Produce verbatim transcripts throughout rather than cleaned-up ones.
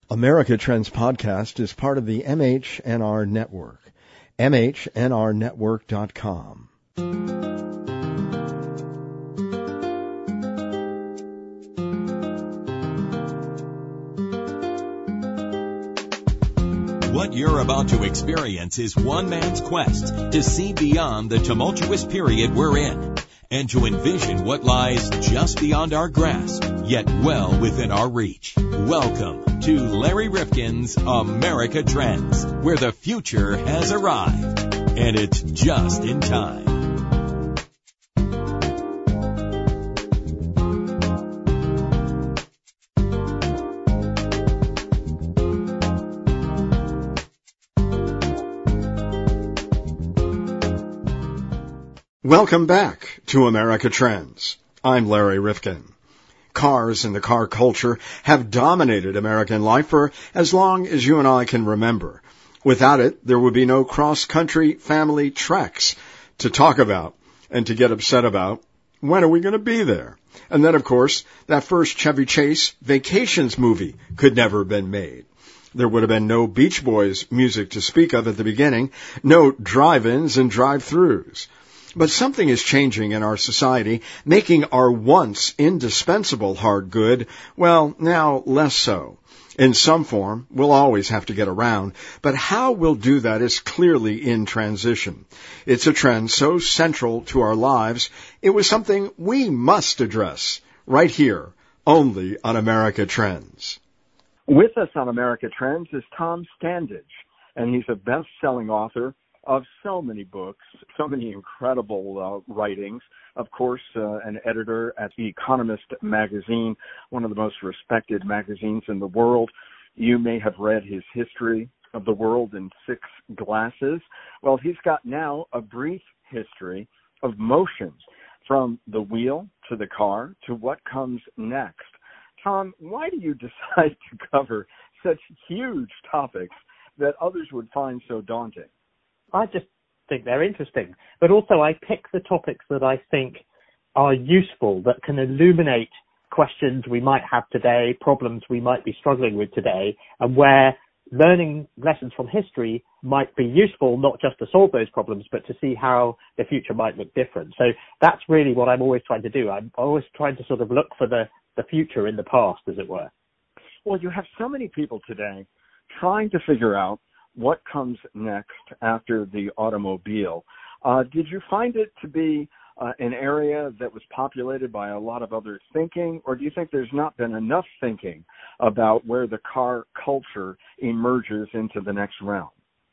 America Trends Podcast is part of the M H N R Network, M H N R network dot com. What you're about to experience is one man's quest to see beyond the tumultuous period we're in and to envision what lies just beyond our grasp, yet well within our reach. Welcome to Larry Rifkin's America Trends, where the future has arrived, and it's just in time. Welcome back to America Trends. I'm Larry Rifkin. Cars and the car culture have dominated American life for as long as you and I can remember. Without it, there would be no cross-country family treks to talk about and to get upset about. When are we going to be there? And then, of course, that first Chevy Chase Vacations movie could never have been made. There would have been no Beach Boys music to speak of at the beginning, no drive-ins and drive-thrus. But something is changing in our society, making our once indispensable hard good, well, now less so. In some form, we'll always have to get around, but how we'll do that is clearly in transition. It's a trend so central to our lives, it was something we must address right here, only on America Trends. With us on America Trends is Tom Standage, and he's a best-selling author of so many books, so many incredible uh, writings. Of course, uh, an editor at The Economist magazine, one of the most respected magazines in the world. You may have read his History of the World in Six Glasses. Well, he's got now a brief history of motion, from the wheel to the car to what comes next. Tom, why do you decide to cover such huge topics that others would find so daunting? I just think they're interesting. But also I pick the topics that I think are useful, that can illuminate questions we might have today, problems we might be struggling with today, and where learning lessons from history might be useful, not just to solve those problems, but to see how the future might look different. So that's really what I'm always trying to do. I'm always trying to sort of look for the, the future in the past, as it were. Well, you have so many people today trying to figure out what comes next after the automobile. Uh, did you find it to be uh, an area that was populated by a lot of other thinking, or do you think there's not been enough thinking about where the car culture emerges into the next realm?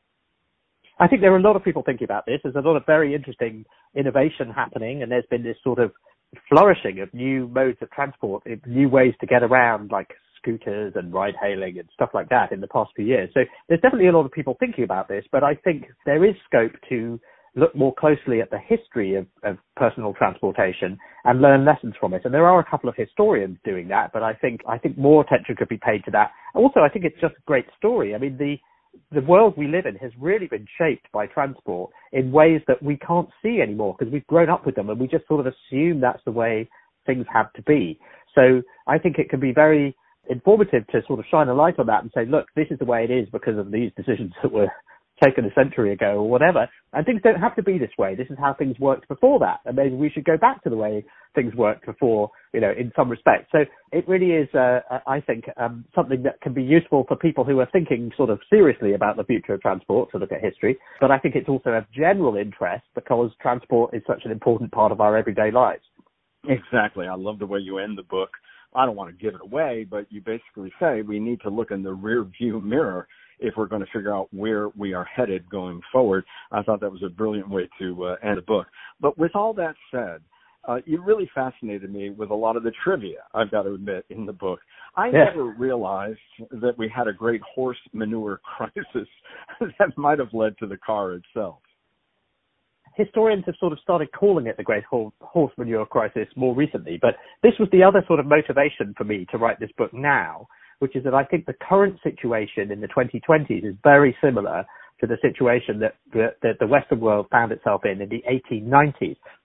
I think there are a lot of people thinking about this. There's a lot of very interesting innovation happening, and there's been this sort of flourishing of new modes of transport, new ways to get around, like scooters and ride-hailing and stuff like that in the past few years. So there's definitely a lot of people thinking about this, but I think there is scope to look more closely at the history of, of personal transportation and learn lessons from it. And there are a couple of historians doing that, but I think I think more attention could be paid to that. Also, I think it's just a great story. I mean, the the world we live in has really been shaped by transport in ways that we can't see anymore because we've grown up with them and we just sort of assume that's the way things have to be. So I think it can be very informative to sort of shine a light on that and say, look, this is the way it is because of these decisions that were taken a century ago or whatever. And things don't have to be this way. This is how things worked before that. And maybe we should go back to the way things worked before, you know, in some respect. So it really is, uh, I think, um, something that can be useful for people who are thinking sort of seriously about the future of transport to look at history. But I think it's also of general interest because transport is such an important part of our everyday lives. Exactly. I love the way you end the book. I don't want to give it away, but you basically say we need to look in the rear view mirror if we're going to figure out where we are headed going forward. I thought that was a brilliant way to uh, end the book. But with all that said, uh, you really fascinated me with a lot of the trivia, I've got to admit, in the book. I yeah. never realized that we had a great horse manure crisis that might have led to the car itself. Historians have sort of started calling it the Great Horse Manure Crisis more recently, but this was the other sort of motivation for me to write this book now, which is that I think the current situation in the twenty twenties is very similar to the situation that, that the Western world found itself in in the eighteen nineties.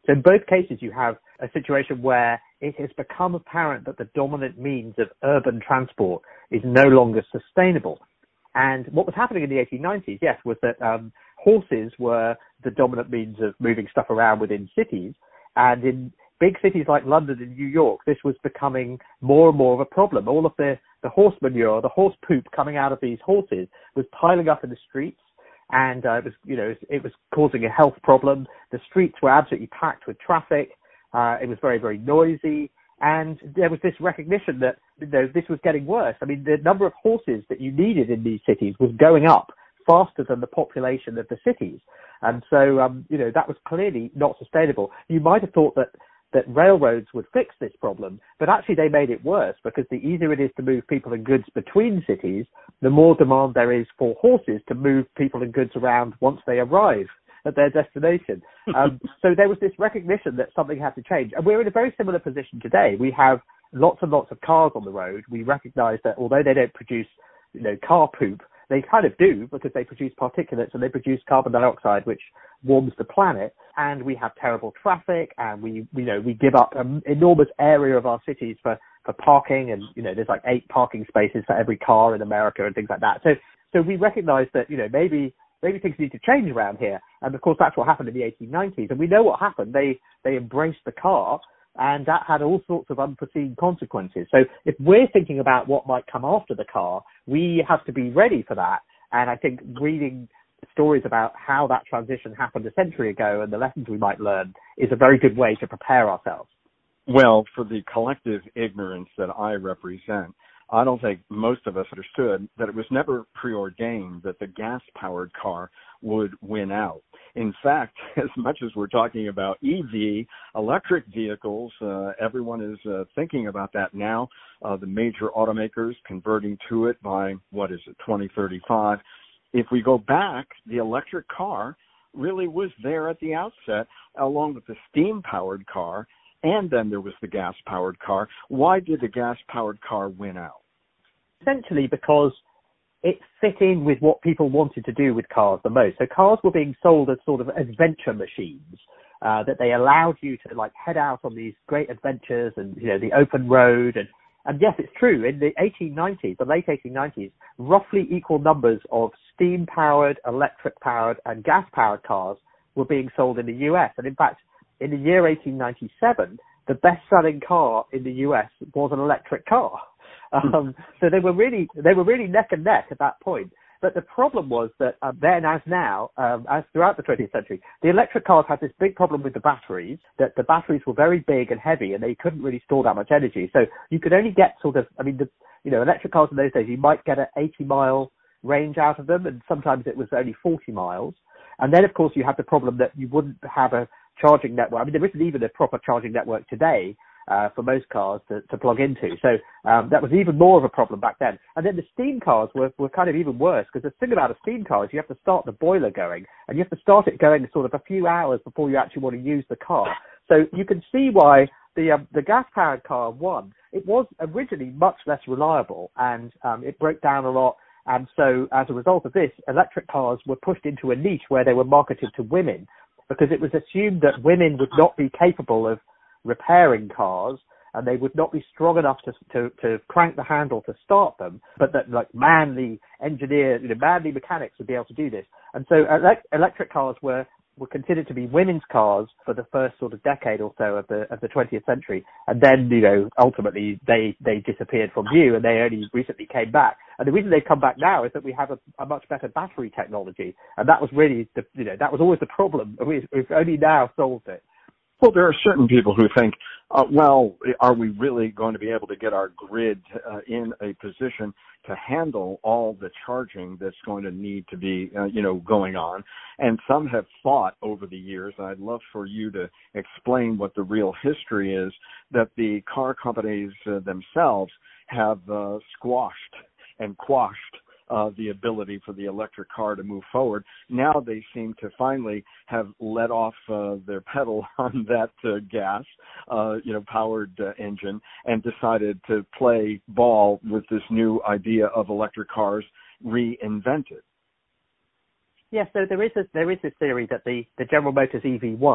So in both cases, you have a situation where it has become apparent that the dominant means of urban transport is no longer sustainable. And what was happening in the eighteen nineties, yes, was that um, horses were the dominant means of moving stuff around within cities. And in big cities like London and New York, this was becoming more and more of a problem. All of the, the horse manure, the horse poop coming out of these horses was piling up in the streets. And uh, it was, you know, it was causing a health problem. The streets were absolutely packed with traffic. Uh, it was very, very noisy. And there was this recognition that, you know, this was getting worse. I mean, the number of horses that you needed in these cities was going up faster than the population of the cities. And so, um, you know, that was clearly not sustainable. You might have thought that, that railroads would fix this problem, but actually they made it worse because the easier it is to move people and goods between cities, the more demand there is for horses to move people and goods around once they arrive at their destination. Um, so there was this recognition that something had to change. And we're in a very similar position today. We have lots and lots of cars on the road. We recognize that although they don't produce, you know, car poop, they kind of do because they produce particulates and they produce carbon dioxide, which warms the planet. And we have terrible traffic, and we, you know, we give up an enormous area of our cities for, for parking. And, you know, there's like eight parking spaces for every car in America and things like that. So, so we recognize that, you know, maybe, maybe things need to change around here. And of course, that's what happened in the eighteen nineties. And we know what happened. They, they embraced the car, and that had all sorts of unforeseen consequences. So if we're thinking about what might come after the car, we have to be ready for that. And I think reading stories about how that transition happened a century ago and the lessons we might learn is a very good way to prepare ourselves. Well, for the collective ignorance that I represent, I don't think most of us understood that it was never preordained that the gas-powered car would win out. In fact, as much as we're talking about E V, electric vehicles, uh, everyone is uh, thinking about that now. Uh, the major automakers converting to it by, what is it, twenty thirty-five. If we go back, the electric car really was there at the outset, along with the steam-powered car, and then there was the gas-powered car. Why did the gas-powered car win out? Essentially because it fit in with what people wanted to do with cars the most. So cars were being sold as sort of adventure machines, uh, that they allowed you to like head out on these great adventures and, you know, the open road. And, and yes, it's true. In the eighteen nineties, the late eighteen nineties, roughly equal numbers of steam-powered, electric-powered, and gas-powered cars were being sold in the U S. And in fact, in the year eighteen ninety-seven, the best-selling car in the U S was an electric car. Um, so they were really, they were really neck and neck at that point. But the problem was that um, then, as now, um, as throughout the twentieth century, the electric cars had this big problem with the batteries, that the batteries were very big and heavy and they couldn't really store that much energy. So you could only get sort of, I mean, the, you know, electric cars in those days, you might get an eighty mile range out of them, and sometimes it was only forty miles. And then, of course, you have the problem that you wouldn't have a charging network. I mean, there isn't even a proper charging network today uh, for most cars to, to plug into. So um, that was even more of a problem back then. And then the steam cars were, were kind of even worse, because the thing about a steam car is you have to start the boiler going, and you have to start it going sort of a few hours before you actually want to use the car. So you can see why the um, the gas-powered car won. It was originally much less reliable, and um, it broke down a lot. And so as a result of this, electric cars were pushed into a niche where they were marketed to women, because it was assumed that women would not be capable of repairing cars and they would not be strong enough to, to, to crank the handle to start them, but that like manly engineers, you know, manly mechanics would be able to do this. And so elect- electric cars were, were considered to be women's cars for the first sort of decade or so of the of the twentieth century. And then, you know, ultimately they, they disappeared from view and they only recently came back. And the reason they've come back now is that we have a, a much better battery technology. And that was really, the, you know, that was always the problem. We, we've only now solved it. Well, there are certain people who think, uh, well, are we really going to be able to get our grid uh, in a position to handle all the charging that's going to need to be, uh, you know, going on? And some have thought over the years, and I'd love for you to explain what the real history is, that the car companies uh, themselves have uh, squashed and quashed Uh, the ability for the electric car to move forward. Now they seem to finally have let off uh, their pedal on that uh, gas, uh, you know, powered uh, engine, and decided to play ball with this new idea of electric cars reinvented. Yes, yeah, so there is a, there is this theory that the, the General Motors E V one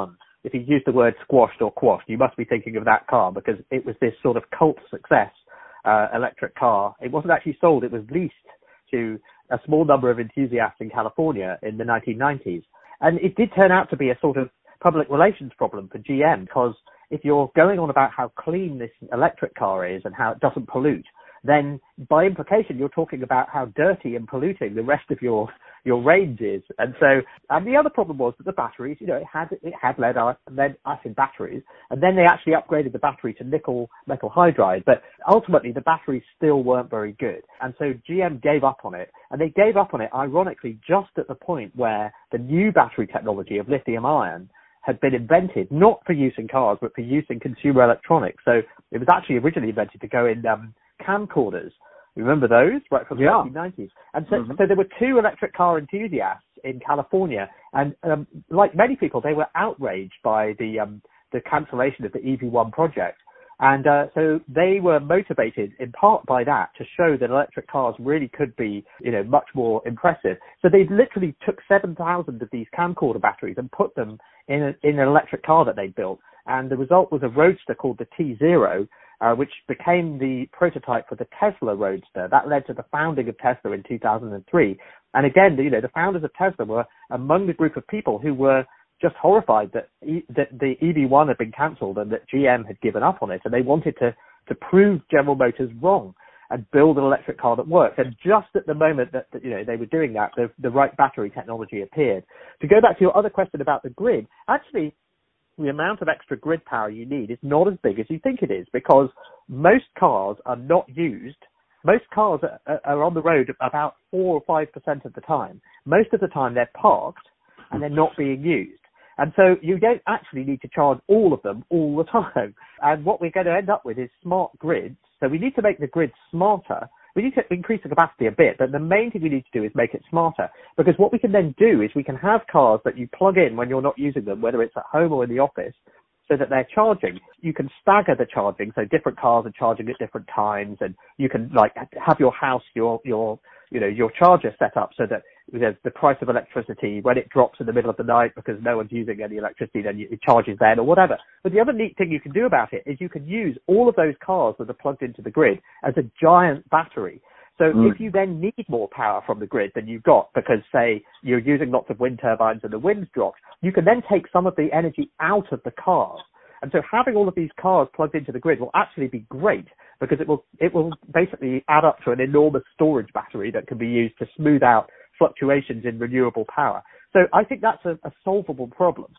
if you use the word squashed or quashed, you must be thinking of that car because it was this sort of cult success uh, electric car. It wasn't actually sold. It was leased to a small number of enthusiasts in California in the nineteen nineties. And it did turn out to be a sort of public relations problem for G M because if you're going on about how clean this electric car is and how it doesn't pollute, then by implication, you're talking about how dirty and polluting the rest of your, your range is. And so, and the other problem was that the batteries, you know, it had, it had lead, lead acid batteries, and then they actually upgraded the battery to nickel metal hydride, but ultimately the batteries still weren't very good. And so G M gave up on it, and they gave up on it, ironically, just at the point where the new battery technology of lithium ion had been invented, not for use in cars, but for use in consumer electronics. So it was actually originally invented to go in um, camcorders. Remember those? Right, from the yeah. nineteen nineties. And so, mm-hmm. so there were two electric car enthusiasts in California, and um, like many people, they were outraged by the um, the cancellation of the E V one project. And uh, so they were motivated in part by that to show that electric cars really could be, you know, much more impressive. So they literally took seven thousand of these camcorder batteries and put them in, a, in an electric car that they built. And the result was a roadster called the T zero, uh, which became the prototype for the Tesla Roadster. That led to the founding of Tesla in two thousand three. And again, you know, the founders of Tesla were among the group of people who were just horrified that e- that the E V one had been cancelled and that G M had given up on it, and they wanted to to prove General Motors wrong and build an electric car that worked. And just at the moment that, that you know they were doing that, the, the right battery technology appeared. To go back to your other question about the grid, actually, the amount of extra grid power you need is not as big as you think it is, because most cars are not used. Most cars are, are on the road about four or five percent of the time. Most of the time they're parked and they're not being used. And so you don't actually need to charge all of them all the time. And what we're going to end up with is smart grids. So we need to make the grid smarter. We need to increase the capacity a bit, but the main thing we need to do is make it smarter. Because what we can then do is we can have cars that you plug in when you're not using them, whether it's at home or in the office, so that they're charging. You can stagger the charging, so different cars are charging at different times, and you can like have your house, your your you know your charger set up so that there's the price of electricity when it drops in the middle of the night because no one's using any electricity, then it charges then or whatever. But the other neat thing you can do about it is you can use all of those cars that are plugged into the grid as a giant battery. So mm. if you then need more power from the grid than you've got because, say, you're using lots of wind turbines and the wind's dropped, you can then take some of the energy out of the cars. And so having all of these cars plugged into the grid will actually be great because it will it will basically add up to an enormous storage battery that can be used to smooth out fluctuations in renewable power. So I think that's a, a solvable problem.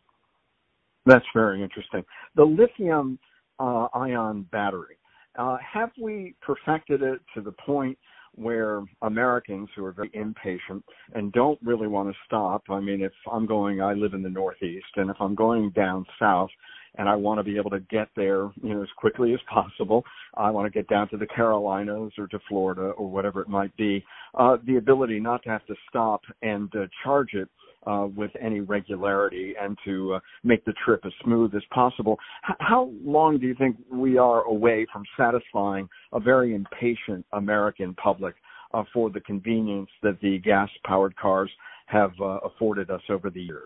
That's very interesting. The lithium uh, ion battery, uh, have we perfected it to the point where Americans who are very impatient and don't really want to stop? I mean, if I'm going, I live in the Northeast, and if I'm going down south and I want to be able to get there, you know, as quickly as possible, I want to get down to the Carolinas or to Florida or whatever it might be, uh, the ability not to have to stop and uh, charge it uh, with any regularity and to uh, make the trip as smooth as possible. H- how long do you think we are away from satisfying a very impatient American public uh, for the convenience that the gas-powered cars have uh, afforded us over the years?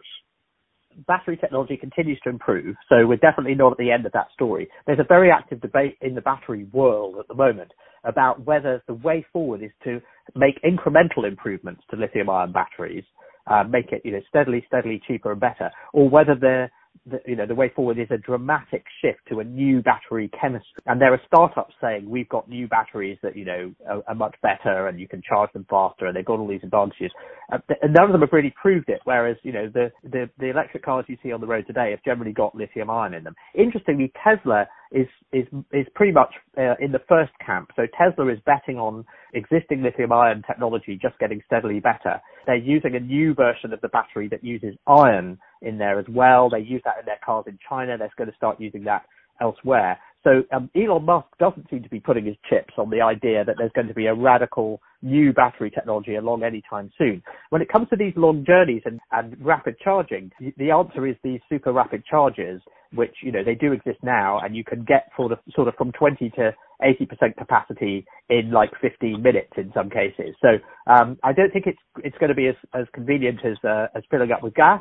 Battery technology continues to improve, so we're definitely not at the end of that story. There's a very active debate in the battery world at the moment about whether the way forward is to make incremental improvements to lithium-ion batteries, uh, make it, you know, steadily, steadily cheaper and better, or whether the, the, you know, the way forward is a dramatic shift to a new battery chemistry. And there are startups saying we've got new batteries that, you know, are, are much better and you can charge them faster and they've got all these advantages. Uh, and none of them have really proved it, whereas, you know, the, the, the electric cars you see on the road today have generally got lithium ion in them. Interestingly, Tesla is, is, is pretty much uh, in the first camp. So Tesla is betting on existing lithium ion technology just getting steadily better. They're using a new version of the battery that uses iron in there as well. They use that in their cars in China. They're going to start using that elsewhere. So um, Elon Musk doesn't seem to be putting his chips on the idea that there's going to be a radical new battery technology along anytime soon. When it comes to these long journeys and, and rapid charging, the answer is these super rapid chargers, which, you know, they do exist now, and you can get sort of sort of from twenty to eighty percent capacity in like fifteen minutes in some cases. So um, I don't think it's it's going to be as, as convenient as uh, as filling up with gas,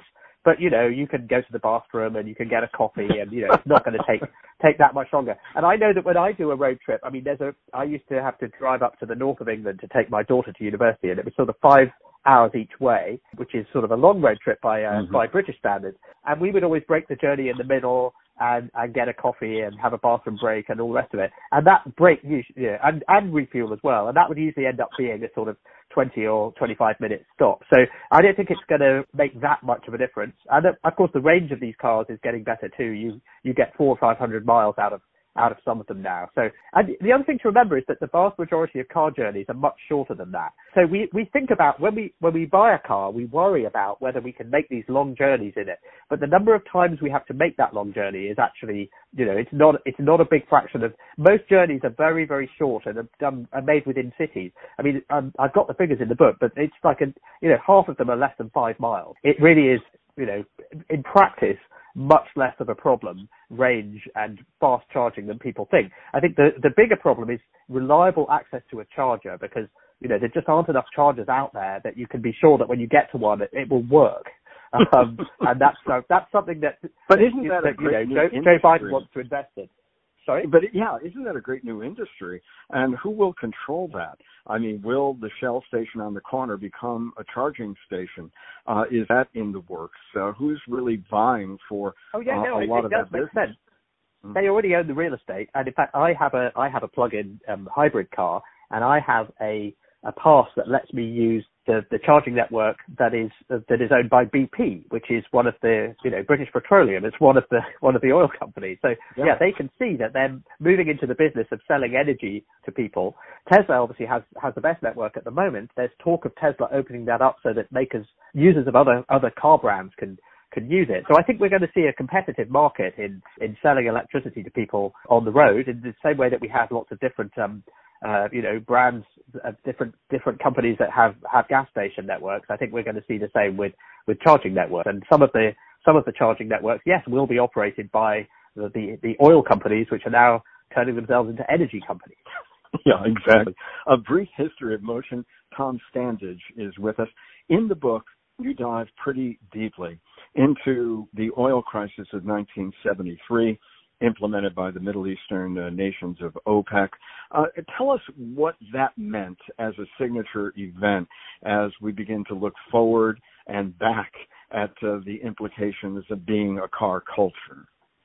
but you know, you can go to the bathroom and you can get a coffee, and you know, it's not going to take take that much longer. And I know that when I do a road trip, I mean, there's a I used to have to drive up to the north of England to take my daughter to university, and it was sort of five hours each way, which is sort of a long road trip by uh, mm-hmm. by British standards. And we would always break the journey in the middle and, and get a coffee and have a bathroom break and all the rest of it. And that break, yeah, and, and refuel as well. And that would usually end up being a sort of twenty or twenty-five minute stop. So I don't think it's going to make that much of a difference. And of course, the range of these cars is getting better too. You you get four or five hundred miles out of out of some of them now. So, and the other thing to remember is that the vast majority of car journeys are much shorter than that. So we, we think about when we, when we buy a car, we worry about whether we can make these long journeys in it. But the number of times we have to make that long journey is actually, you know, it's not, it's not a big fraction of, most journeys are very, very short and are done, are made within cities. I mean, um, I've got the figures in the book, but it's like a, you know, half of them are less than five miles. It really is, you know, in practice, much less of a problem, range and fast charging than people think. I think the, the bigger problem is reliable access to a charger, because, you know, there just aren't enough chargers out there that you can be sure that when you get to one, it, it will work. Um, and that's, uh, that's something that, but isn't that, that a great you know, Joe, Joe Biden wants to invest in. Sorry? But yeah, isn't that a great new industry? And who will control that? I mean, will the Shell station on the corner become a charging station? Uh, is that in the works? Uh, who's really vying for oh, yeah, uh, no, a it, lot it of does that make business? Sense. Mm-hmm. They already own the real estate, and in fact, I have a I have a plug-in um, hybrid car, and I have a a pass that lets me use the, the charging network that is uh, that is owned by B P, which is one of the, you know, British Petroleum. It's one of the one of the oil companies. So yeah. yeah, they can see that they're moving into the business of selling energy to people. Tesla obviously has has the best network at the moment. There's talk of Tesla opening that up so that makers, users of other other car brands can can use it. So I think we're going to see a competitive market in in selling electricity to people on the road, in the same way that we have lots of different um Uh, you know, brands of different different companies that have, have gas station networks. I think we're going to see the same with, with charging networks. And some of the some of the charging networks, yes, will be operated by the, the, the oil companies, which are now turning themselves into energy companies. Yeah, exactly. A brief history of motion. Tom Standage is with us. In the book, you dive pretty deeply into the oil crisis of nineteen seventy-three, implemented by the Middle Eastern uh, nations of OPEC. Uh, tell us what that meant as a signature event as we begin to look forward and back at uh, the implications of being a car culture.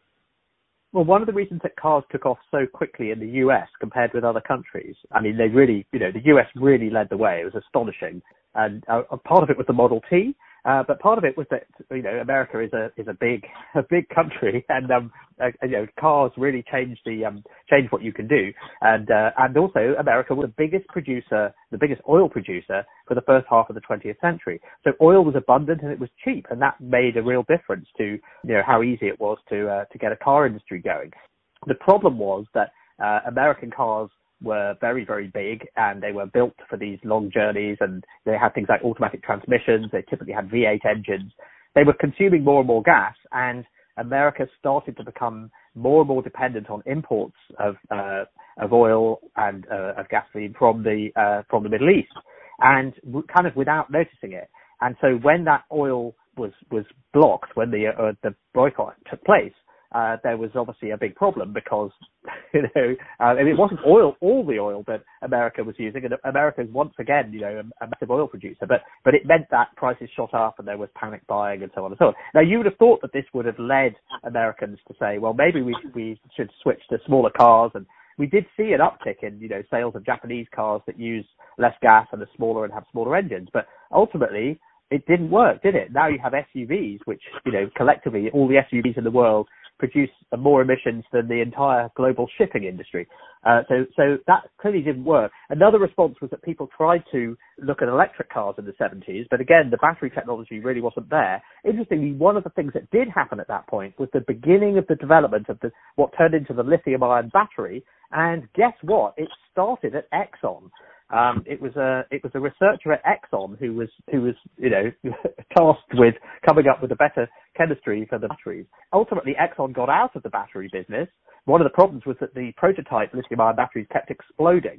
Well, one of the reasons that cars took off so quickly in the U S compared with other countries, I mean, they really, you know, the U S really led the way. It was astonishing. And uh, part of it was the Model T, uh, but part of it was that, you know, America is a is a big a big country, and um, uh, you know, cars really changed the um changed what you can do, and uh, and also America was the biggest producer, the biggest oil producer for the first half of the twentieth century. So oil was abundant and it was cheap, and that made a real difference to, you know, how easy it was to uh, to get a car industry going. The problem was that uh, American cars were very, very big, and they were built for these long journeys, and they had things like automatic transmissions. They typically had V eight engines. They were consuming more and more gas, and America started to become more and more dependent on imports of uh, of oil and uh, of gasoline from the uh, from the Middle East, and kind of without noticing it. And so when that oil was was blocked, when the uh, the boycott took place, Uh, there was obviously a big problem, because, you know, uh, and it wasn't oil, all the oil that America was using, and America is once again, you know, a, a massive oil producer, but, but it meant that prices shot up and there was panic buying and so on and so on. Now, you would have thought that this would have led Americans to say, well, maybe we, we should switch to smaller cars, and we did see an uptick in, you know, sales of Japanese cars that use less gas and are smaller and have smaller engines, but ultimately, it didn't work, did it? Now you have S U Vs, which, you know, collectively, all the S U Vs in the world produce more emissions than the entire global shipping industry. Uh, so, so that clearly didn't work. Another response was that people tried to look at electric cars in the seventies, but again, the battery technology really wasn't there. Interestingly, one of the things that did happen at that point was the beginning of the development of the, what turned into the lithium-ion battery. And guess what? It started at Exxon. Um, it was a it was a researcher at Exxon who was who was you know tasked with coming up with a better chemistry for the batteries. Ultimately, Exxon got out of the battery business. One of the problems was that the prototype lithium-ion batteries kept exploding,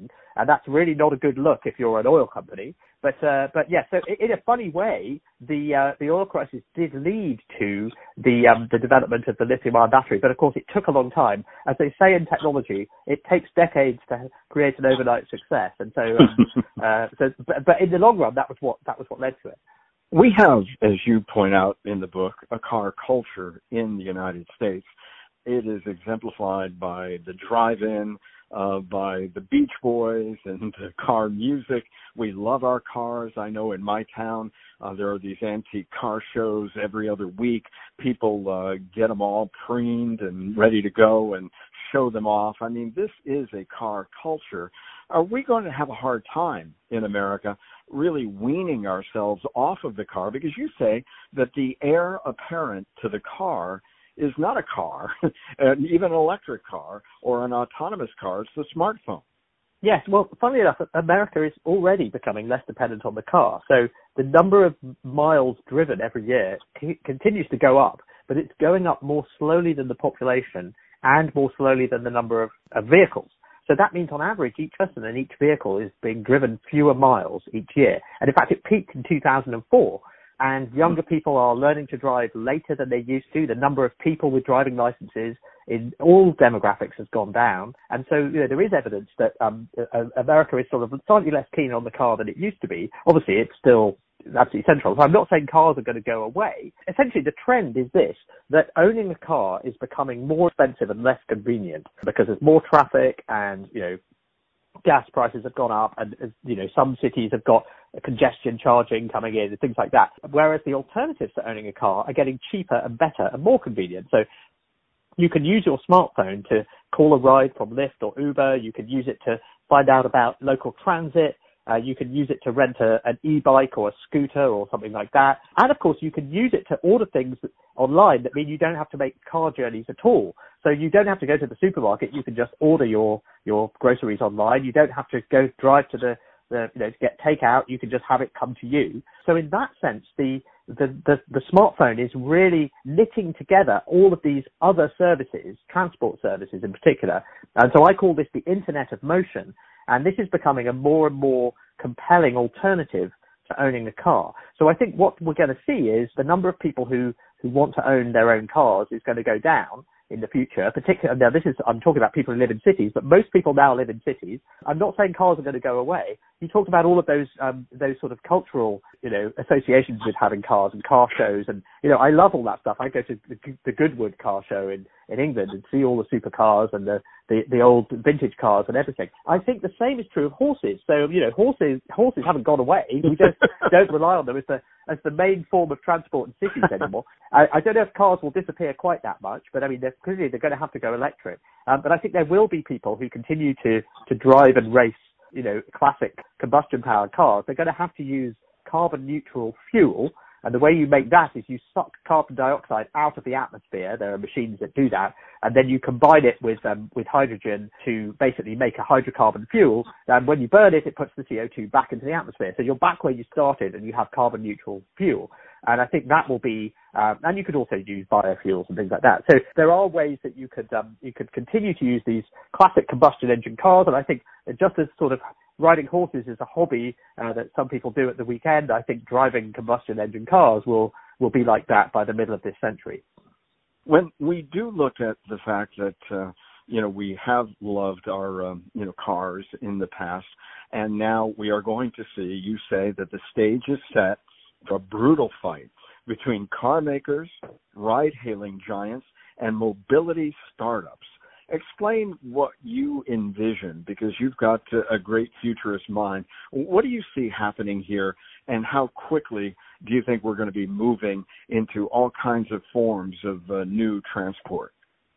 And that's really not a good look if you're an oil company. But, uh, but yeah, so in a funny way, the, uh, the oil crisis did lead to the, um, the development of the lithium-ion battery. But of course, it took a long time. As they say in technology, it takes decades to create an overnight success. And so, um, uh, so, but, but in the long run, that was what, that was what led to it. We have, as you point out in the book, a car culture in the United States. It is exemplified by the drive-in, uh, by the Beach Boys and the car music. We love our cars. I know in my town, uh, there are these antique car shows every other week. People uh, get them all preened and ready to go and show them off. I mean, this is a car culture. Are we going to have a hard time in America really weaning ourselves off of the car? Because you say that the heir apparent to the car is not a car, even an electric car or an autonomous car. It's the smartphone. Yes, well, funnily enough, America is already becoming less dependent on the car. So the number of miles driven every year c- continues to go up, but it's going up more slowly than the population and more slowly than the number of, of vehicles. So that means on average, each person and each vehicle is being driven fewer miles each year. And in fact, it peaked in two thousand four. And younger people are learning to drive later than they used to. The number of people with driving licenses in all demographics has gone down. And so, you know, there is evidence that um, America is sort of slightly less keen on the car than it used to be. Obviously, it's still absolutely central. So I'm not saying cars are going to go away. Essentially, the trend is this, that owning a car is becoming more expensive and less convenient because there's more traffic and, you know, gas prices have gone up and, you know, some cities have got congestion charging coming in and things like that. Whereas the alternatives to owning a car are getting cheaper and better and more convenient. So you can use your smartphone to call a ride from Lyft or Uber. You can use it to find out about local transit. Uh, you can use it to rent a, an e-bike or a scooter or something like that. And of course, you can use it to order things online that mean you don't have to make car journeys at all. So you don't have to go to the supermarket. You can just order your, your groceries online. You don't have to go drive to the, the, you know, to get takeout. You can just have it come to you. So in that sense, the, the, the, the smartphone is really knitting together all of these other services, transport services in particular. And so I call this the Internet of Motion. And this is becoming a more and more compelling alternative to owning a car. So I think what we're going to see is the number of people who, who want to own their own cars is going to go down in the future. Particularly, now this is, I'm talking about people who live in cities, but most people now live in cities. I'm not saying cars are going to go away. You talked about all of those, um, those sort of cultural, you know, associations with having cars and car shows. And, you know, I love all that stuff. I go to the, the Goodwood car show in, in England and see all the supercars and the, the, the old vintage cars and everything. I think the same is true of horses. So, you know, horses, horses haven't gone away. We just don't rely on them as the, as the main form of transport in cities anymore. I, I don't know if cars will disappear quite that much, but I mean, they're, clearly they're going to have to go electric. Um, but I think there will be people who continue to, to drive and race, you know, classic combustion powered cars. They're going to have to use carbon neutral fuel. And the way you make that is you suck carbon dioxide out of the atmosphere. There are machines that do that. And then you combine it with um, with hydrogen to basically make a hydrocarbon fuel. And when you burn it, it puts the C O two back into the atmosphere. So you're back where you started and you have carbon neutral fuel. And I think that will be, um, and you could also use biofuels and things like that. So there are ways that you could um, you could continue to use these classic combustion engine cars. And I think just as sort of riding horses is a hobby uh, that some people do at the weekend, I think driving combustion engine cars will, will be like that by the middle of this century. When we do look at the fact that, uh, you know, we have loved our, um, you know, cars in the past, and now we are going to see, you say that the stage is set for a brutal fight between car makers, ride-hailing giants, and mobility startups. Explain what you envision, because you've got a great futurist mind. What do you see happening here, and how quickly do you think we're going to be moving into all kinds of forms of uh, new transport?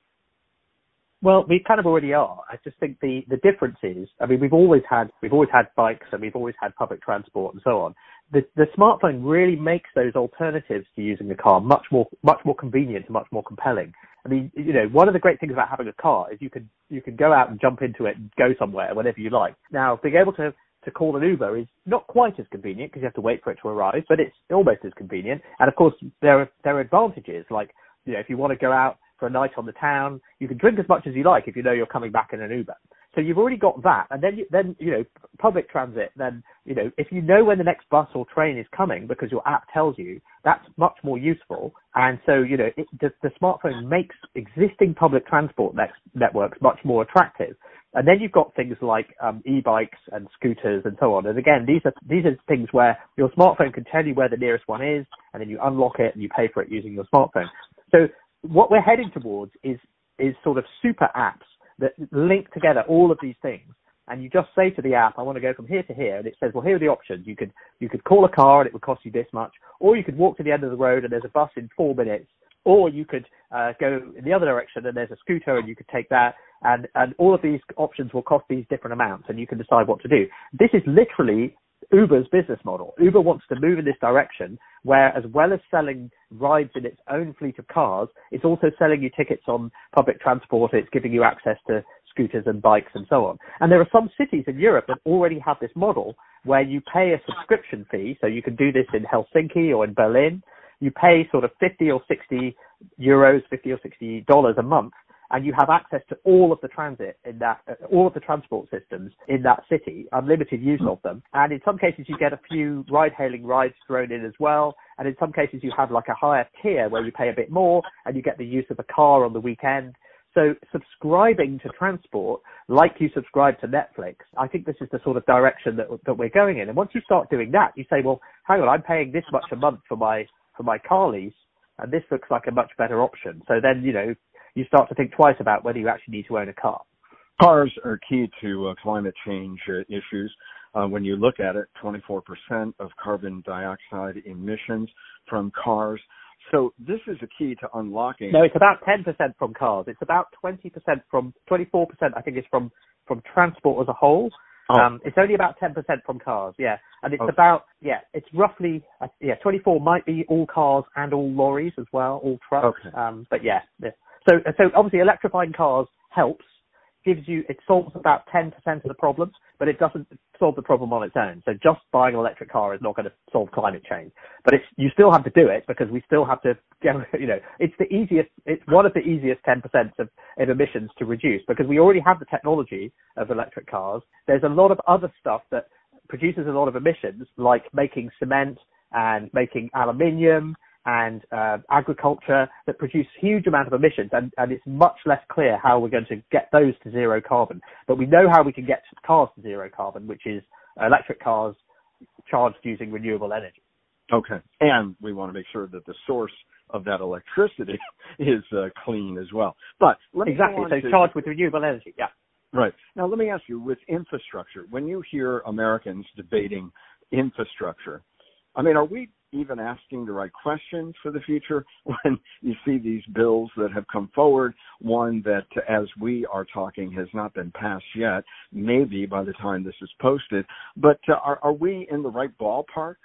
Well, we kind of already are. I just think the, the difference is, I mean, we've always had we've always had bikes and we've always had public transport and so on. The, the smartphone really makes those alternatives to using a car much more much more convenient and much more compelling. I mean, you know, one of the great things about having a car is you can you can go out and jump into it and go somewhere whenever you like. Now, being able to to call an Uber is not quite as convenient because you have to wait for it to arrive, but it's almost as convenient. And of course, there are there are advantages, like, you know, if you want to go out for a night on the town, you can drink as much as you like if you know you're coming back in an Uber. So you've already got that. And then, you, then, you know, public transit, then, you know, if you know when the next bus or train is coming because your app tells you, that's much more useful. And so, you know, it, the, the smartphone makes existing public transport net, networks much more attractive. And then you've got things like um, e-bikes and scooters and so on. And again, these are these are things where your smartphone can tell you where the nearest one is, and then you unlock it and you pay for it using your smartphone. So what we're heading towards is is sort of super apps that link together all of these things. And you just say to the app, I want to go from here to here, and it says, well, here are the options. You could you could call a car and it would cost you this much, or you could walk to the end of the road and there's a bus in four minutes, or you could uh, go in the other direction and there's a scooter and you could take that, and, and all of these options will cost these different amounts, and you can decide what to do. This is literally Uber's business model. Uber wants to move in this direction where, as well as selling rides in its own fleet of cars, it's also selling you tickets on public transport. It's giving you access to scooters and bikes and so on. And there are some cities in Europe that already have this model where you pay a subscription fee. So you can do this in Helsinki or in Berlin. You pay sort of fifty or sixty euros, fifty or sixty dollars a month, and you have access to all of the transit in that, uh, all of the transport systems in that city, unlimited use of them. And in some cases, you get a few ride-hailing rides thrown in as well. And in some cases, you have like a higher tier where you pay a bit more and you get the use of a car on the weekend. So subscribing to transport, like you subscribe to Netflix, I think this is the sort of direction that that we're going in. And once you start doing that, you say, well, hang on, I'm paying this much a month for my for my car lease, and this looks like a much better option. So then, you know, you start to think twice about whether you actually need to own a car. Cars are key to uh, climate change uh, issues. Uh, when you look at it, twenty-four percent of carbon dioxide emissions from cars. So this is a key to unlocking. No, it's about ten percent from cars. It's about twenty percent from, twenty-four percent I think is from, from transport as a whole. Oh. Um, it's only about ten percent from cars, yeah. And it's okay. about, yeah, it's roughly, uh, yeah, twenty-four might be all cars and all lorries as well, all trucks. Okay. Um, but yeah, yeah. So, so obviously electrifying cars helps, gives you, it solves about ten percent of the problem, but it doesn't solve the problem on its own. So just buying an electric car is not going to solve climate change, but it's, you still have to do it because we still have to, you know, it's the easiest, it's one of the easiest ten percent of, of emissions to reduce because we already have the technology of electric cars. There's a lot of other stuff that produces a lot of emissions, like making cement and making aluminium and uh, agriculture, that produce huge amount of emissions, and, and it's much less clear how we're going to get those to zero carbon. But we know how we can get cars to zero carbon, which is electric cars charged using renewable energy. Okay. And we want to make sure that the source of that electricity is uh, clean as well. But let me Exactly, so to, charged with renewable energy, yeah. Right. Now, let me ask you, with infrastructure, when you hear Americans debating infrastructure, I mean, are we even asking the right questions for the future when you see these bills that have come forward, one that, as we are talking, has not been passed yet, maybe by the time this is posted, but uh, are, are we in the right ballpark?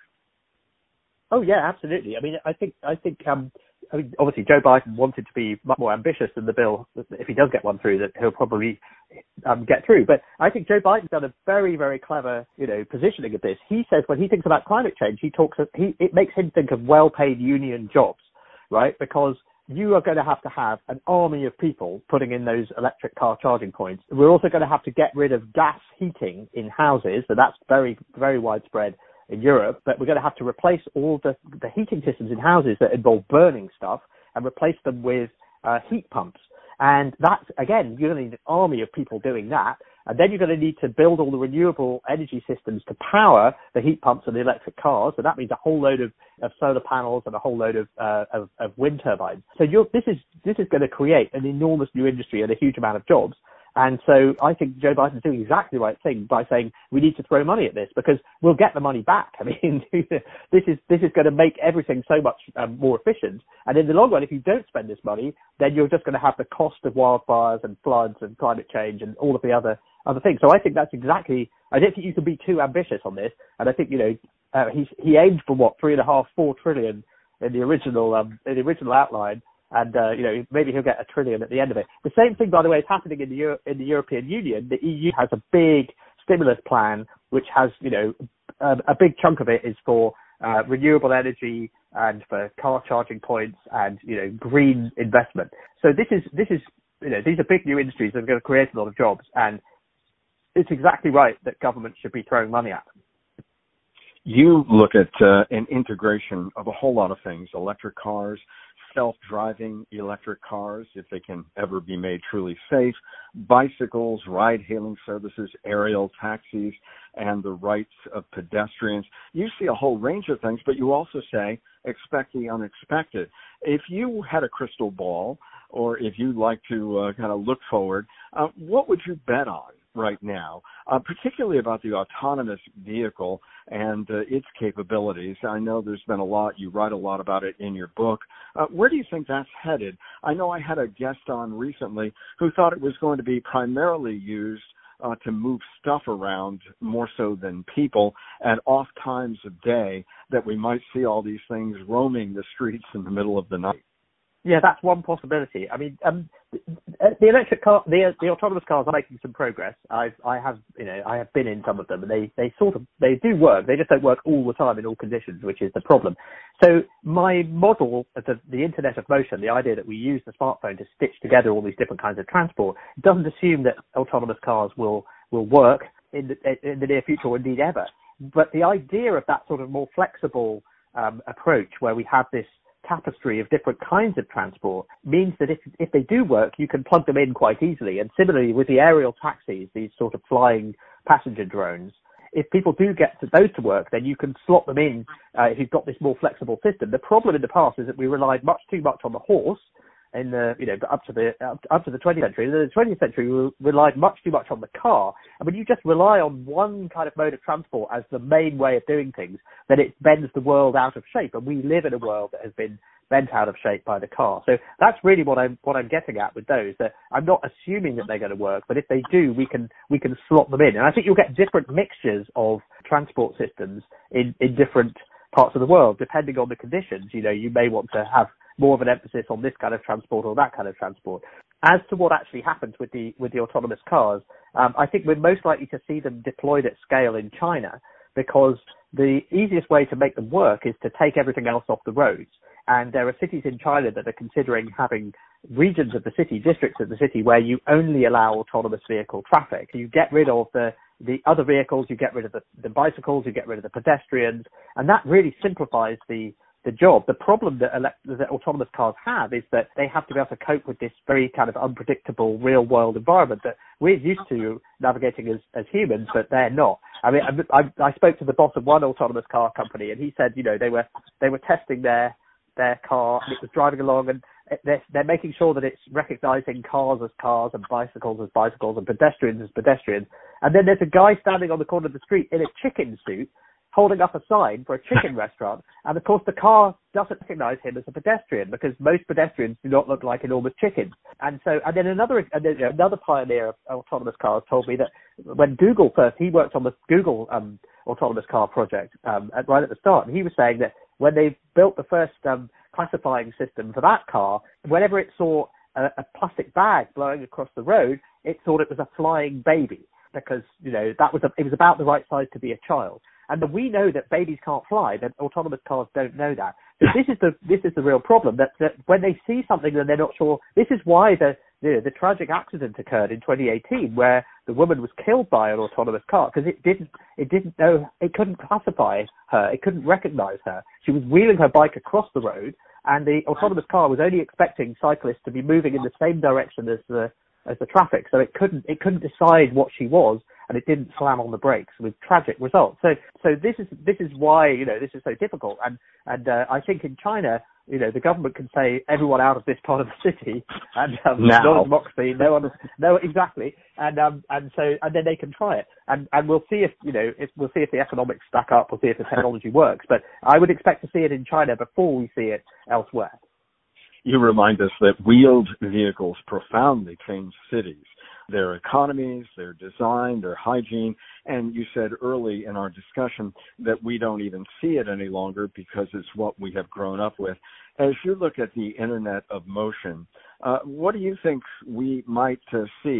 Oh, yeah, absolutely. I mean, I think, I think, um, I mean, obviously Joe Biden wanted to be much more ambitious than the bill, if he does get one through, that he'll probably um, get through. But I think Joe Biden's done a very, very clever, you know, positioning of this. He says when he thinks about climate change, he talks, of, he, it makes him think of well-paid union jobs, right? Because you are going to have to have an army of people putting in those electric car charging points. We're also going to have to get rid of gas heating in houses. So that's very, very widespread in Europe, but we're going to have to replace all the, the heating systems in houses that involve burning stuff and replace them with uh, heat pumps. And that's, again, you're going to need an army of people doing that. And then you're going to need to build all the renewable energy systems to power the heat pumps and the electric cars. So that means a whole load of, of solar panels and a whole load of, uh, of, of wind turbines. So you're, this is, this is going to create an enormous new industry and a huge amount of jobs. And so I think Joe Biden's doing exactly the right thing by saying we need to throw money at this because we'll get the money back. I mean, this is this is going to make everything so much um, more efficient. And in the long run, if you don't spend this money, then you're just going to have the cost of wildfires and floods and climate change and all of the other other things. So I think that's exactly. I don't think you can be too ambitious on this. And I think you know uh, he's he aimed for what three and a half, four trillion in the original um, in the original outline. And, uh, you know, maybe he'll get a trillion at the end of it. The same thing, by the way, is happening in the Euro- in the European Union. The E U has a big stimulus plan, which has, you know, a, a big chunk of it is for uh, renewable energy and for car charging points and, you know, green investment. So this is, this is, you know, these are big new industries that are going to create a lot of jobs. And it's exactly right that government should be throwing money at them. You look at uh, an integration of a whole lot of things: electric cars, self-driving electric cars, if they can ever be made truly safe, bicycles, ride-hailing services, aerial taxis, and the rights of pedestrians. You see a whole range of things, but you also say, expect the unexpected. If you had a crystal ball, or if you'd like to uh, kind of look forward, uh, what would you bet on right now, uh, particularly about the autonomous vehicle and uh, its capabilities? I know there's been a lot, you write a lot about it in your book. Uh, where do you think that's headed? I know I had a guest on recently who thought it was going to be primarily used uh, to move stuff around more so than people at off times of day, that we might see all these things roaming the streets in the middle of the night. Yeah, that's one possibility. I mean, um, the electric car, the the autonomous cars are making some progress. I've, I have, you know, I have been in some of them, and they, they sort of, they do work. They just don't work all the time in all conditions, which is the problem. So my model of the, the Internet of Motion, the idea that we use the smartphone to stitch together all these different kinds of transport, doesn't assume that autonomous cars will, will work in the, in the near future, or indeed ever. But the idea of that sort of more flexible um, approach, where we have this tapestry of different kinds of transport, means that if if they do work, you can plug them in quite easily. And similarly with the aerial taxis, these sort of flying passenger drones, if people do get to those to work, then you can slot them in uh, if you've got this more flexible system. The problem in the past is that we relied much too much on the horse in the, you know, up to the up, up to the twentieth century. In the twentieth century, we relied much too much on the car. And when you just rely on one kind of mode of transport as the main way of doing things, then it bends the world out of shape. And we live in a world that has been bent out of shape by the car. So that's really what I'm what I'm getting at with those. That I'm not assuming that they're going to work, but if they do, we can we can slot them in. And I think you'll get different mixtures of transport systems in in different parts of the world, depending on the conditions. You know, you may want to have more of an emphasis on this kind of transport or that kind of transport. As to what actually happens with the with the autonomous cars, um, I think we're most likely to see them deployed at scale in China, because the easiest way to make them work is to take everything else off the roads. And there are cities in China that are considering having regions of the city, districts of the city, where you only allow autonomous vehicle traffic. You get rid of the the other vehicles, you get rid of the, the bicycles, you get rid of the pedestrians, and that really simplifies the the job. The problem that, elect- that autonomous cars have is that they have to be able to cope with this very kind of unpredictable real world environment that we're used to navigating as, as humans, but they're not. I mean, I, I, I spoke to the boss of one autonomous car company, and he said, you know, they were they were testing their their car, and it was driving along, and they're, they're making sure that it's recognizing cars as cars and bicycles as bicycles and pedestrians as pedestrians. And then there's a guy standing on the corner of the street in a chicken suit, holding up a sign for a chicken restaurant, and of course the car doesn't recognize him as a pedestrian, because most pedestrians do not look like enormous chickens. And so, and then another and then another pioneer of autonomous cars told me that when Google first, he worked on the Google um, autonomous car project um, at, right at the start, and he was saying that when they built the first um, classifying system for that car, whenever it saw a, a plastic bag blowing across the road, it thought it was a flying baby, because, you know, that was a, it was about the right size to be a child. And we know that babies can't fly, that autonomous cars don't know that. So this is the this is the real problem, that, that when they see something and they're not sure. This is why the, the the tragic accident occurred in twenty eighteen, where the woman was killed by an autonomous car, because it didn't it didn't know, it couldn't classify her, it couldn't recognize her. She was wheeling her bike across the road, and the autonomous car was only expecting cyclists to be moving in the same direction as the as the traffic, so it couldn't it couldn't decide what she was, and it didn't slam on the brakes, with tragic results. So so this is this is why, you know, this is so difficult, and and uh, I think in China, you know, the government can say everyone out of this part of the city, and um, no democracy, no one, no exactly, and um and so and then they can try it, and and we'll see if, you know, if we'll see if the economics stack up, we'll see if the technology works, but I would expect to see it in China before we see it elsewhere. You remind us that wheeled vehicles profoundly change cities, their economies, their design, their hygiene, and you said early in our discussion that we don't even see it any longer because it's what we have grown up with. As you look at the Internet of Motion, uh, what do you think we might uh, see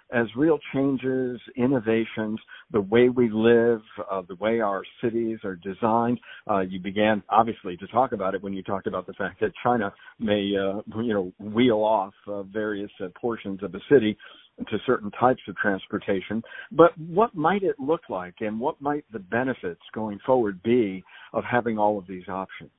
as real changes, innovations, the way we live, uh, the way our cities are designed. Uh, you began, obviously, to talk about it when you talked about the fact that China may, uh, you know, wheel off uh, various uh, portions of the city to certain types of transportation. But what might it look like, and what might the benefits going forward be of having all of these options?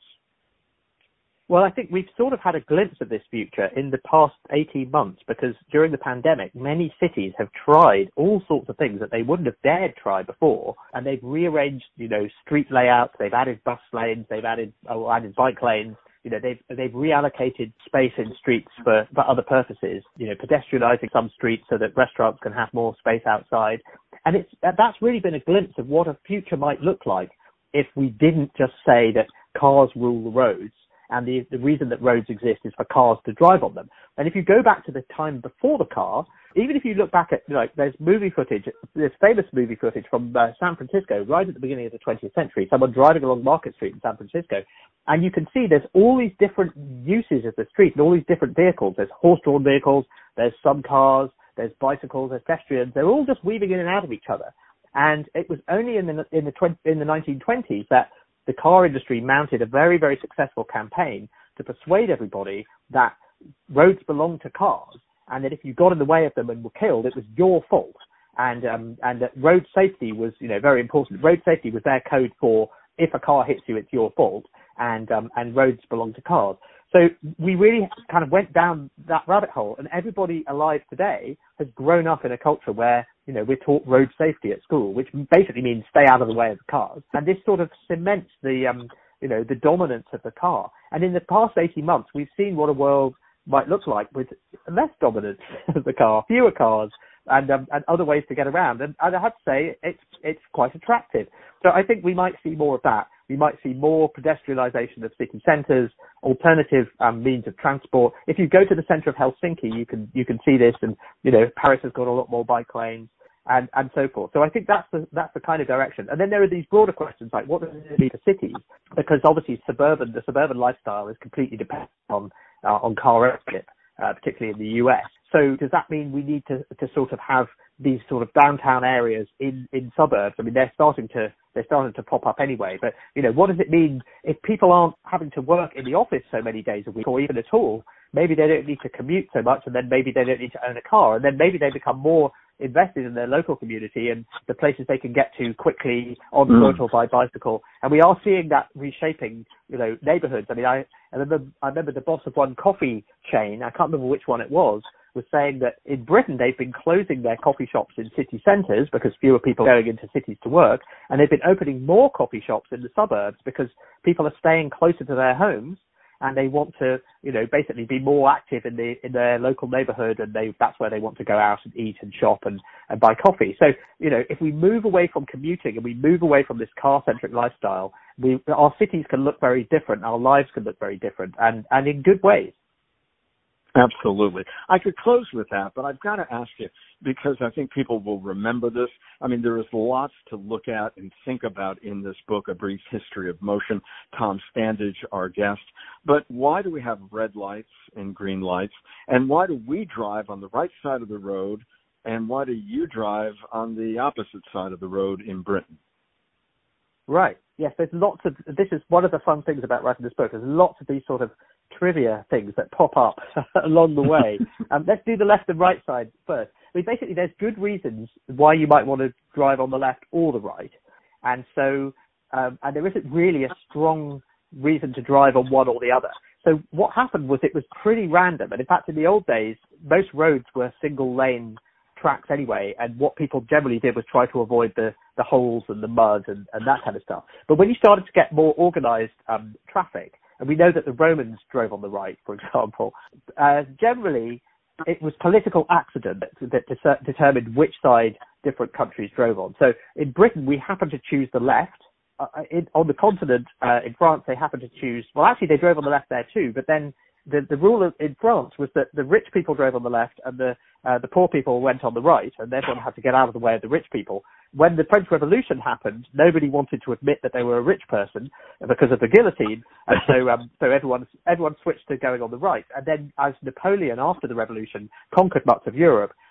Well, I think we've sort of had a glimpse of this future in the past eighteen months, because during the pandemic, many cities have tried all sorts of things that they wouldn't have dared try before, and they've rearranged, you know, street layouts, they've added bus lanes, they've added, oh, added bike lanes, you know, they've, they've reallocated space in streets for, for other purposes, you know, pedestrianising some streets so that restaurants can have more space outside. And it's, that's really been a glimpse of what a future might look like if we didn't just say that cars rule the roads, and the, the reason that roads exist is for cars to drive on them. And if you go back to the time before the car, even if you look back at, like, there's movie footage, there's famous movie footage from uh, San Francisco right at the beginning of the twentieth century, someone driving along Market Street in San Francisco, and you can see there's all these different uses of the street and all these different vehicles. There's horse-drawn vehicles, there's some cars, there's bicycles, there's pedestrians. They're all just weaving in and out of each other. And it was only in the in the, twenty, in the nineteen twenties that the car industry mounted a very, very successful campaign to persuade everybody that roads belong to cars, and that if you got in the way of them and were killed, it was your fault. And um, and that road safety was, you know, very important. Road safety was their code for if a car hits you, it's your fault, and um, and roads belong to cars. So we really kind of went down that rabbit hole, and everybody alive today has grown up in a culture where, you know, we're taught road safety at school, which basically means stay out of the way of the cars. And this sort of cements the, um, you know, the dominance of the car. And in the past eighteen months, we've seen what a world might look like with less dominance of the car, fewer cars, and um, and other ways to get around. And, and I have to say, it's it's quite attractive. So I think we might see more of that. We might see more pedestrianisation of city centres, alternative um, means of transport. If you go to the centre of Helsinki, you can you can see this, and, you know, Paris has got a lot more bike lanes, and, and so forth. So I think that's the that's the kind of direction. And then there are these broader questions like, what does it mean for cities? Because obviously suburban the suburban lifestyle is completely dependent on uh, on car ownership, uh, particularly in the U S. So does that mean we need to to sort of have these sort of downtown areas in, in suburbs? I mean, they're starting to they're starting to pop up anyway. But, you know, what does it mean if people aren't having to work in the office so many days a week, or even at all? Maybe they don't need to commute so much, and then maybe they don't need to own a car, and then maybe they become more invested in their local community and the places they can get to quickly on foot mm. or by bicycle. And we are seeing that reshaping, you know, neighborhoods. I mean, I, I remember I remember the boss of one coffee chain, I can't remember which one it was, was saying that in Britain they've been closing their coffee shops in city centres because fewer people are going into cities to work, and they've been opening more coffee shops in the suburbs because people are staying closer to their homes, and they want to, you know, basically be more active in the in their local neighbourhood, and they that's where they want to go out and eat and shop and, and buy coffee. So, you know, if we move away from commuting and we move away from this car-centric lifestyle, we our cities can look very different, our lives can look very different, and, and in good ways. Absolutely. I could close with that, but I've got to ask you, because I think people will remember this. I mean, there is lots to look at and think about in this book, A Brief History of Motion. Tom Standage, our guest. But why do we have red lights and green lights? And why do we drive on the right side of the road? And why do you drive on the opposite side of the road in Britain? Right. Yes, there's lots of, this is one of the fun things about writing this book. There's lots of these sort of trivia things that pop up along the way. Um, let's do the left and right side first. I mean, basically, there's good reasons why you might want to drive on the left or the right. And so, um, and there isn't really a strong reason to drive on one or the other. So what happened was it was pretty random. And in fact, in the old days, most roads were single lane tracks anyway, and what people generally did was try to avoid the, the holes and the mud and, and that kind of stuff. But when you started to get more organized um, traffic, and we know that the Romans drove on the right, for example, uh, generally it was political accident that, that de- determined which side different countries drove on. So in Britain, we happened to choose the left. Uh, in, on the continent, uh, in France, they happened to choose, well, actually they drove on the left there too, but then the, the rule of, in France was that the rich people drove on the left and the uh, the poor people went on the right, and everyone had to get out of the way of the rich people. When the French Revolution happened, nobody wanted to admit that they were a rich person because of the guillotine, and so um, so everyone everyone switched to going on the right. And then, as Napoleon, after the revolution, conquered much of Europe,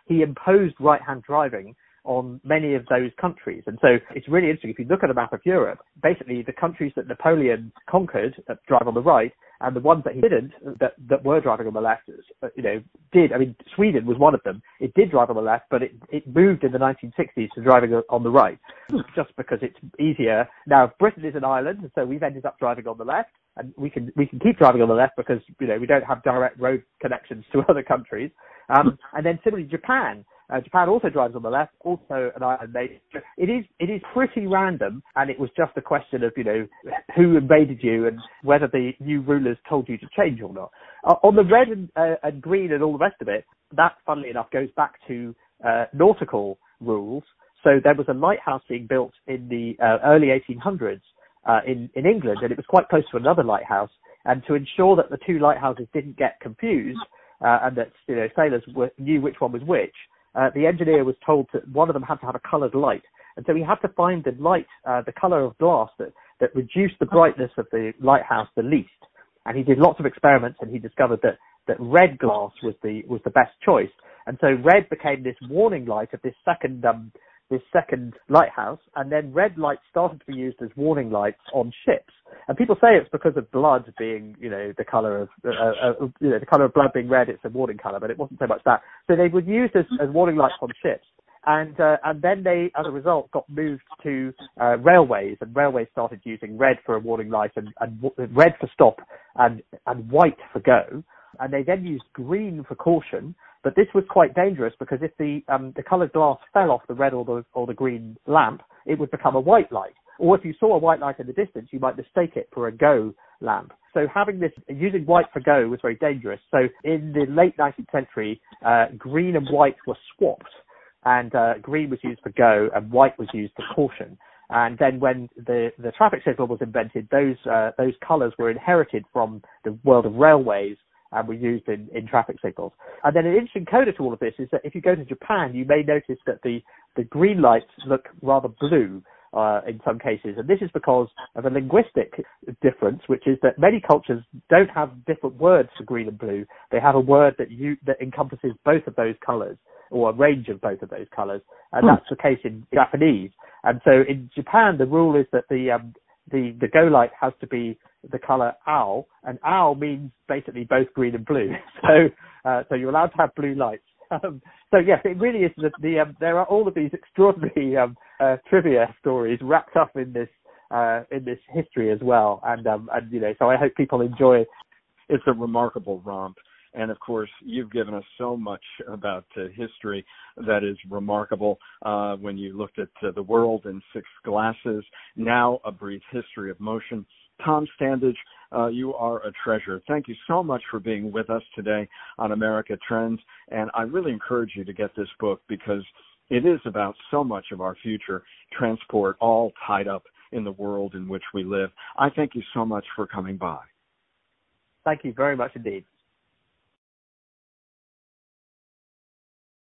he imposed right-hand driving on many of those countries. And so it's really interesting. If you look at a map of Europe, basically the countries that Napoleon conquered uh, drive on the right, and the ones that he didn't, that, that were driving on the left, uh, you know, did. I mean, Sweden was one of them. It did drive on the left, but it, it moved in the nineteen sixties to driving on the right, just because it's easier. Now, Britain is an island, and so we've ended up driving on the left, and we can we can keep driving on the left because, you know, we don't have direct road connections to other countries. Um, and then similarly, Japan. Uh, Japan also drives on the left, also an island nation. It is it is pretty random, and it was just a question of, you know, who invaded you and whether the new rulers told you to change or not. Uh, on the red and, uh, and green and all the rest of it, that, funnily enough, goes back to uh, nautical rules. So there was a lighthouse being built in the uh, early eighteen hundreds uh, in, in England, and it was quite close to another lighthouse. And to ensure that the two lighthouses didn't get confused uh, and that, you know, sailors were, knew which one was which, Uh, the engineer was told that one of them had to have a coloured light. And so he had to find the light, uh, the colour of glass that, that reduced the brightness of the lighthouse the least. And he did lots of experiments, and he discovered that, that red glass was the, was the best choice. And so red became this warning light of this second, um, this second lighthouse. And then red lights started to be used as warning lights on ships. And people say it's because of blood being, you know, the colour of, uh, uh, you know, the colour of blood being red, it's a warning colour, but it wasn't so much that. So they would use this as warning lights on ships. And, uh, and then they, as a result, got moved to, uh, railways, and railways started using red for a warning light and, and red for stop and, and white for go. And they then used green for caution. But this was quite dangerous because if the, um, the coloured glass fell off the red or the, or the green lamp, it would become a white light. Or if you saw a white light in the distance, you might mistake it for a go lamp. So having this, using white for go was very dangerous. So in the late nineteenth century, uh, green and white were swapped, and uh, green was used for go and white was used for caution. And then when the, the traffic signal was invented, those uh, those colours were inherited from the world of railways and were used in, in traffic signals. And then an interesting coda to all of this is that if you go to Japan, you may notice that the, the green lights look rather blue uh, in some cases. And this is because of a linguistic difference, which is that many cultures don't have different words for green and blue. They have a word that you, that encompasses both of those colours, or a range of both of those colours. And hmm. that's the case in Japanese. And so in Japan, the rule is that the, um, the, the go light has to be the colour ao, and ao means basically both green and blue. So, uh, so you're allowed to have blue lights. Um, so yes, it really is that the, um, there are all of these extraordinary, um, uh, trivia stories wrapped up in this, uh, in this history as well. And, um, and, you know, so I hope people enjoy it. It's a remarkable romp. And of course, you've given us so much about uh, history that is remarkable. Uh, when you looked at uh, the world in six glasses, now a brief history of motion. Tom Standage, uh, you are a treasure. Thank you so much for being with us today on America Trends. And I really encourage you to get this book because it is about so much of our future transport, all tied up in the world in which we live. I thank you so much for coming by. Thank you very much indeed.